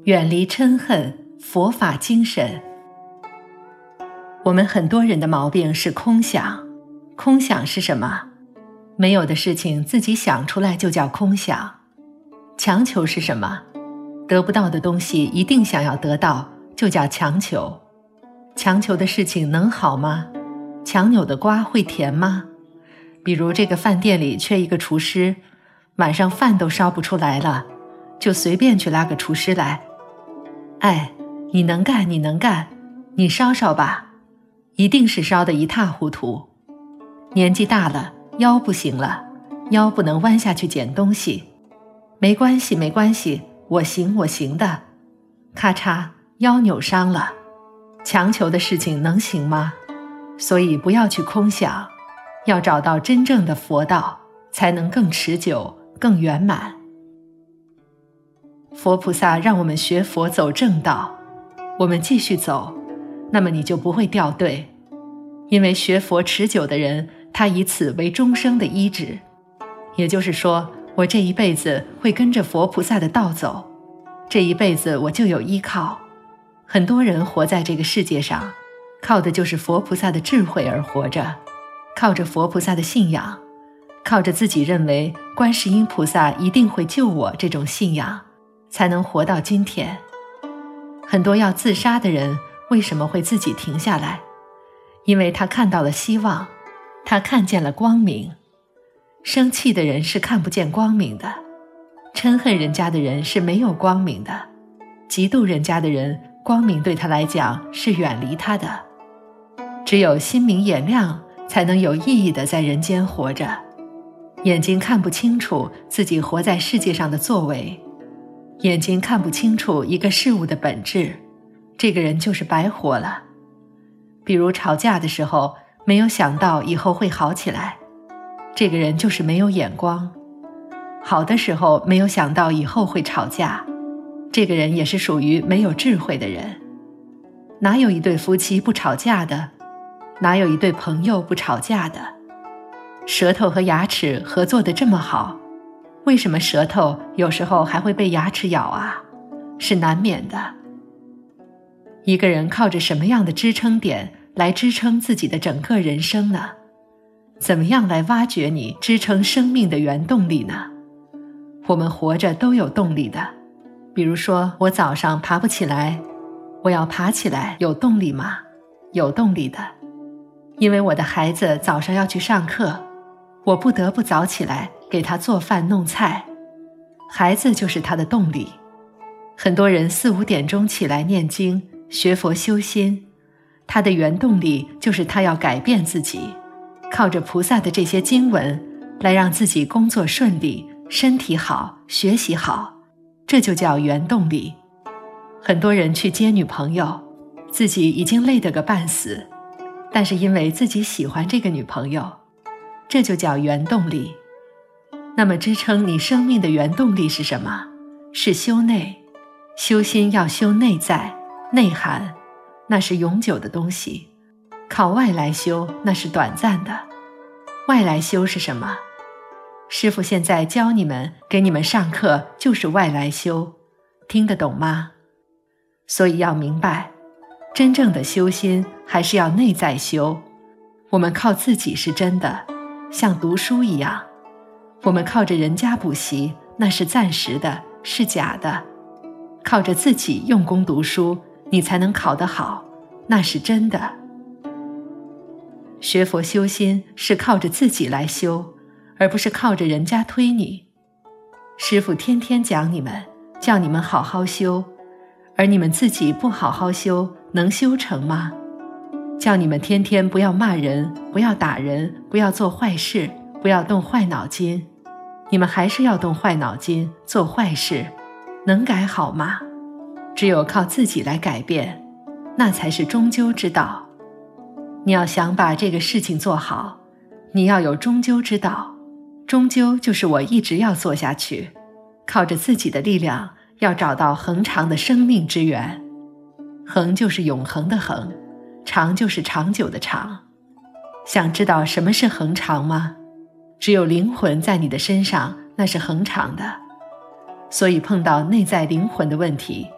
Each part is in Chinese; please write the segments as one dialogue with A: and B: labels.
A: 远离嗔恨，佛法精神。我们很多人的毛病是空想。空想是什么？没有的事情自己想出来就叫空想。强求是什么？得不到的东西一定想要得到，就叫强求。强求的事情能好吗？强扭的瓜会甜吗？比如这个饭店里缺一个厨师，晚上饭都烧不出来了，就随便去拉个厨师来。哎，你能干，你能干，你烧烧吧，一定是烧得一塌糊涂。年纪大了，腰不行了，腰不能弯下去捡东西。没关系，没关系，我行，我行的。咔嚓，腰扭伤了。强求的事情能行吗？所以不要去空想，要找到真正的佛道，才能更持久，更圆满。佛菩萨让我们学佛走正道，我们继续走，那么你就不会掉队。因为学佛持久的人，他以此为终生的依止。也就是说，我这一辈子会跟着佛菩萨的道走，这一辈子我就有依靠。很多人活在这个世界上，靠的就是佛菩萨的智慧而活着，靠着佛菩萨的信仰，靠着自己认为观世音菩萨一定会救我这种信仰，才能活到今天。很多要自杀的人为什么会自己停下来？因为他看到了希望，他看见了光明。生气的人是看不见光明的，嗔恨人家的人是没有光明的，嫉妒人家的人，光明对他来讲是远离他的。只有心明眼亮，才能有意义地在人间活着。眼睛看不清楚自己活在世界上的作为，眼睛看不清楚一个事物的本质，这个人就是白活了。比如吵架的时候，没有想到以后会好起来，这个人就是没有眼光。好的时候没有想到以后会吵架，这个人也是属于没有智慧的人。哪有一对夫妻不吵架的？哪有一对朋友不吵架的？舌头和牙齿合作得这么好，为什么舌头有时候还会被牙齿咬啊？是难免的。一个人靠着什么样的支撑点来支撑自己的整个人生呢？怎么样来挖掘你支撑生命的原动力呢？我们活着都有动力的。比如说，我早上爬不起来，我要爬起来，有动力吗？有动力的。因为我的孩子早上要去上课，我不得不早起来给他做饭弄菜，孩子就是他的动力。很多人4、5点钟起来念经学佛修心，他的原动力就是他要改变自己，靠着菩萨的这些经文来让自己工作顺利，身体好，学习好，这就叫原动力。很多人去接女朋友，自己已经累得个半死，但是因为自己喜欢这个女朋友，这就叫原动力。那么支撑你生命的原动力是什么？是修内。修心要修内在，内涵，那是永久的东西。靠外来修，那是短暂的。外来修是什么？师父现在教你们，给你们上课，就是外来修，听得懂吗？所以要明白，真正的修心还是要内在修。我们靠自己是真的，像读书一样。我们靠着人家补习，那是暂时的，是假的。靠着自己用功读书，你才能考得好，那是真的。学佛修心是靠着自己来修，而不是靠着人家推你。师父天天讲你们，叫你们好好修，而你们自己不好好修，能修成吗？叫你们天天不要骂人，不要打人，不要做坏事，不要动坏脑筋，你们还是要动坏脑筋，做坏事，能改好吗？只有靠自己来改变，那才是终究之道。你要想把这个事情做好，你要有终究之道。终究就是我一直要做下去，靠着自己的力量，要找到恒长的生命之源。恒就是永恒的恒，长就是长久的长。想知道什么是恒长吗？只有灵魂在你的身上，那是恒长的。所以碰到内在灵魂的问题，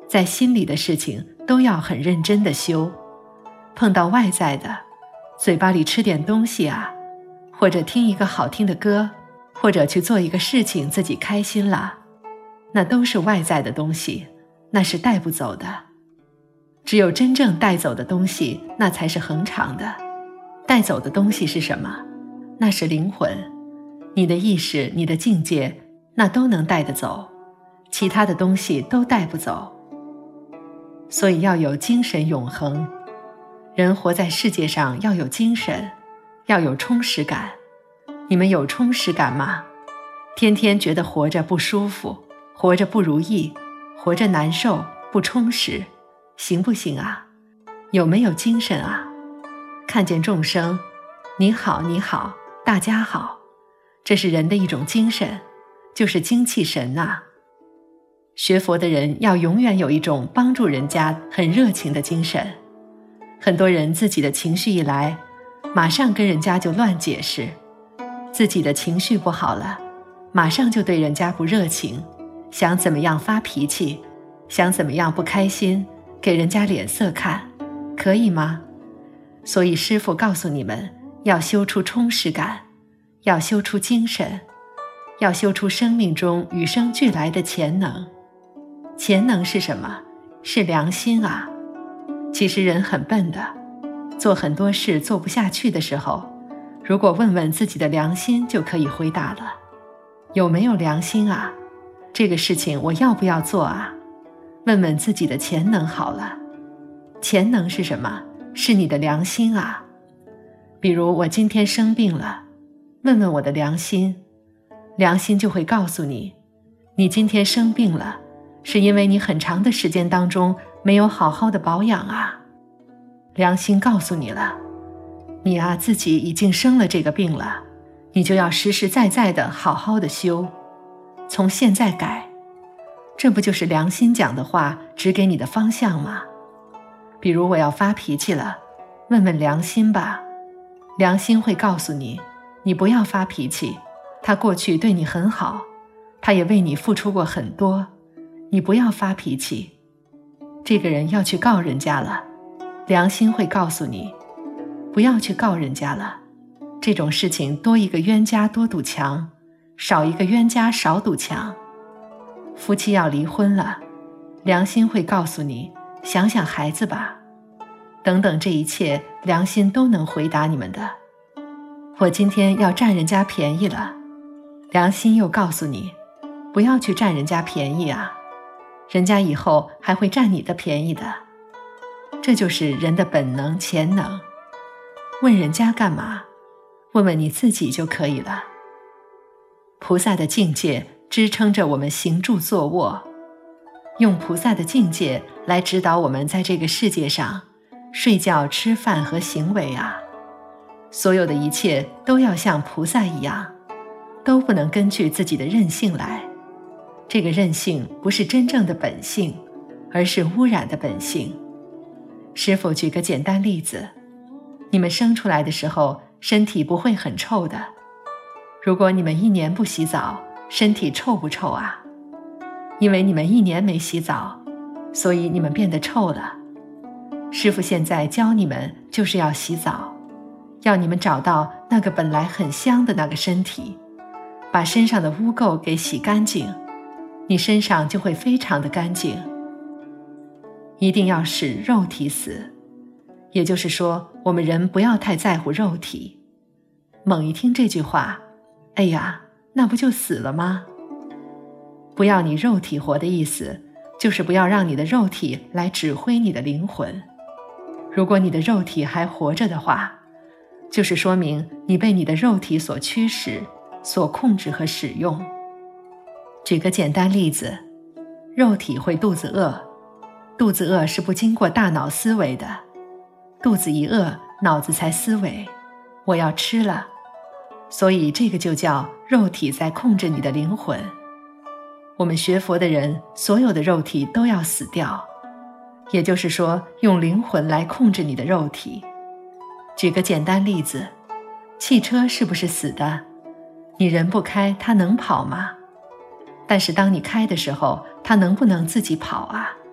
A: 在心里的事情都要很认真的修。碰到外在的，嘴巴里吃点东西啊，或者听一个好听的歌，或者去做一个事情自己开心了，那都是外在的东西，那是带不走的。只有真正带走的东西，那才是恒常的。带走的东西是什么？那是灵魂。你的意识，你的境界，那都能带得走，其他的东西都带不走。所以要有精神永恒。人活在世界上要有精神，要有充实感。你们有充实感吗？天天觉得活着不舒服，活着不如意，活着难受，不充实，行不行啊？有没有精神啊？看见众生，你好你好，大家好，这是人的一种精神，就是精气神啊。学佛的人要永远有一种帮助人家很热情的精神。很多人自己的情绪一来，马上跟人家就乱解释，自己的情绪不好了，马上就对人家不热情，想怎么样发脾气，想怎么样不开心，给人家脸色看，可以吗？所以师父告诉你们，要修出充实感，要修出精神，要修出生命中与生俱来的潜能。潜能是什么？是良心啊。其实人很笨的，做很多事做不下去的时候，如果问问自己的良心就可以回答了。有没有良心啊？这个事情我要不要做啊？问问自己的潜能好了。潜能是什么？是你的良心啊。比如我今天生病了，问问我的良心，良心就会告诉你，你今天生病了，是因为你很长的时间当中没有好好的保养啊。良心告诉你了，你啊自己已经生了这个病了，你就要实实在在的好好的修，从现在改。这不就是良心讲的话指给你的方向吗？比如我要发脾气了，问问良心吧，良心会告诉你，你不要发脾气，他过去对你很好，他也为你付出过很多，你不要发脾气。这个人要去告人家了，良心会告诉你，不要去告人家了，这种事情多一个冤家多堵墙，少一个冤家少堵墙。夫妻要离婚了，良心会告诉你，想想孩子吧。等等，这一切良心都能回答你们的。我今天要占人家便宜了，良心又告诉你，不要去占人家便宜啊，人家以后还会占你的便宜的。这就是人的本能潜能。问人家干嘛？问问你自己就可以了。菩萨的境界支撑着我们行住坐卧，用菩萨的境界来指导我们在这个世界上睡觉吃饭和行为啊。所有的一切都要像菩萨一样，都不能根据自己的任性来。这个任性不是真正的本性，而是污染的本性。师父举个简单例子，你们生出来的时候身体不会很臭的，如果你们1年不洗澡，身体臭不臭啊？因为你们1年没洗澡，所以你们变得臭了。师父现在教你们就是要洗澡，要你们找到那个本来很香的那个身体，把身上的污垢给洗干净，你身上就会非常的干净。一定要使肉体死，也就是说，我们人不要太在乎肉体。猛一听这句话，哎呀，那不就死了吗？不要你肉体活的意思，就是不要让你的肉体来指挥你的灵魂。如果你的肉体还活着的话，就是说明你被你的肉体所驱使、所控制和使用。举个简单例子，肉体会肚子饿，肚子饿是不经过大脑思维的，肚子一饿，脑子才思维，我要吃了。所以这个就叫肉体在控制你的灵魂。我们学佛的人，所有的肉体都要死掉，也就是说，用灵魂来控制你的肉体。举个简单例子，汽车是不是死的？你人不开，它能跑吗？但是当你开的时候，它能不能自己跑啊？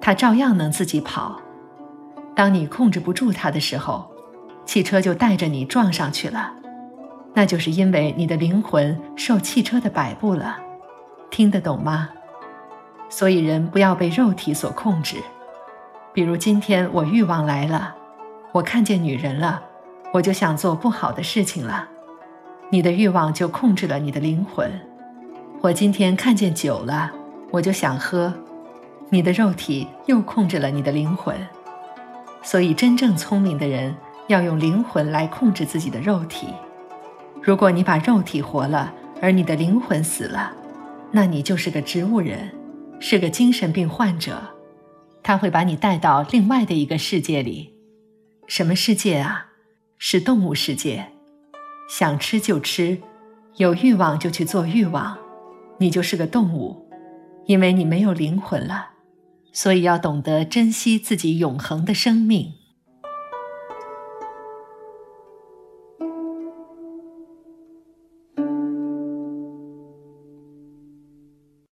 A: 它照样能自己跑。当你控制不住它的时候，汽车就带着你撞上去了，那就是因为你的灵魂受汽车的摆布了。听得懂吗？所以人不要被肉体所控制。比如今天我欲望来了，我看见女人了，我就想做不好的事情了，你的欲望就控制了你的灵魂。我今天看见酒了，我就想喝，你的肉体又控制了你的灵魂。所以真正聪明的人要用灵魂来控制自己的肉体。如果你把肉体活了，而你的灵魂死了，那你就是个植物人，是个精神病患者。他会把你带到另外的一个世界里。什么世界啊？是动物世界。想吃就吃，有欲望就去做欲望，你就是个动物，因为你没有灵魂了。所以要懂得珍惜自己永恒的生命。